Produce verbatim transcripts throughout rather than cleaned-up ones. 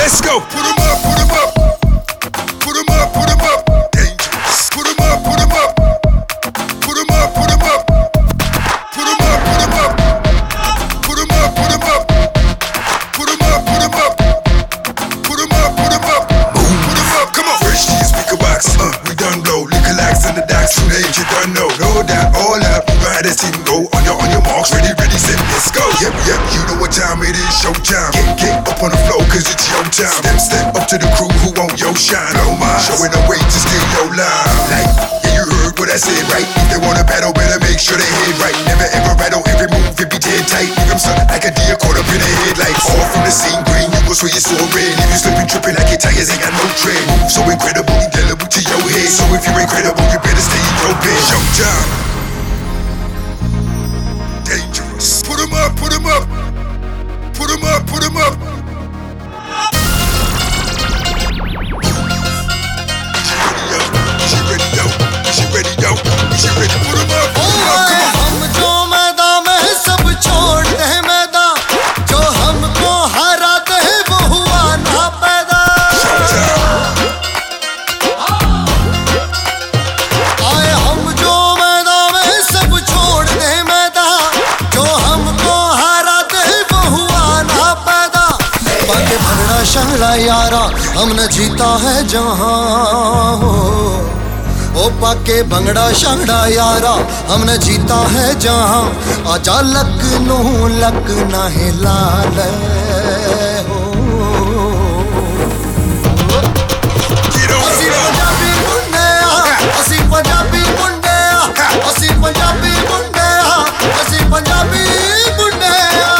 Let's go. Put 'em up, put 'em up. Put 'em up, put 'em up. Dangerous. Put 'em up, put 'em up. Put 'em up, put 'em up. Put 'em up, put 'em up. Put 'em up, put 'em up. Put 'em up, put 'em up. Put 'em up, put 'em up. Boom, put 'em up. Come on. Fresh to your speaker box. Uh, we done blow. Liquor lax in the docks. Too late, you done know. Know that all up. You know how this team go. On your on your marks. Ready, ready, set, let's go. Yep, yep. You know what time it is. Showtime. Get, get up on the floor, cause it's your time. Step, step up to the crew who want your shine. Blow mine. Showing the way to steal your line. Like, yeah, you heard what I said, right? If they wanna battle, better make sure they head right. Never ever rattle, every move, it be dead tight. Leave them something like a deer caught up in the headlights. All from the scene green, you go sway your soul red. If you slipping, tripping like your tires ain't got no tread. Move so incredible, indelible to your head. So if you're incredible, you better stay in your bed. Showtime. Dangerous. Put 'em up, put 'em up. Put 'em up, put 'em up. She ready, yo. She ready, yo. She ready, put 'em up, put 'em up. Come on. हम जो मैदान में सब छोड़ दे मैदान, जो हमको हराते हैं वो हुआ ना पैदा। आए हम जो मैदान में सब छोड़ दे मैदान, जो हमको हराते हैं वो हुआ ना पैदा। बाकी भगड़ा शंगड़ा यारा हमने जीता है जहां हो। ओ पाके भंगड़ा शंगड़ा यारा हमने जीता है जहां। आजा लखनऊ लखना है लाल हो। असी पंजाबी मुंडे असी पंजाबी मुंडे असी पंजाबी मुंडे असी पंजाबी मुंडे।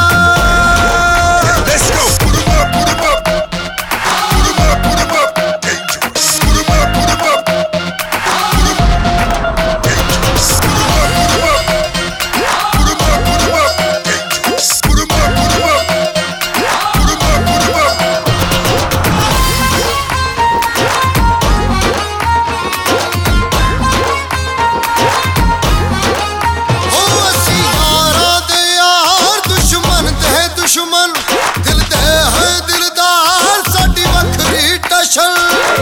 Let's go. Put 'em up, put 'em up. Put 'em up, put 'em up. Dangerous. Put 'em up, put 'em up. Put 'em dangerous. Put 'em up, put 'em up. Put 'em up, put 'em up. Dangerous. Put 'em up, put 'em up. Put 'em up, put 'em up. ओ असी यारा दे यार दुश्मन दे दुश्मन, दिल दे है दिलदार साडी वखरी टशन।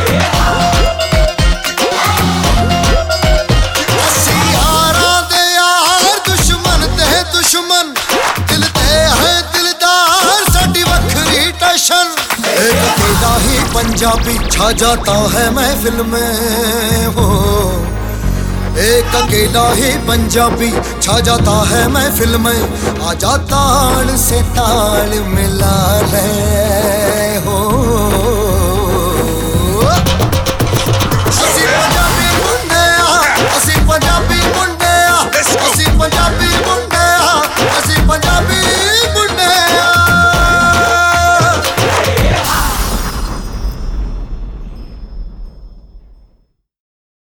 असी यारा दे यार दुश्मन दे दुश्मन, दिल दे है दिलदार साडी वखरी टशन। एक अकेला ही पंजाबी छा जाता है महफिल में हो। एक अकेला ही पंजाबी छा जाता है महफिल में। आजा ताल से ताल मिला ले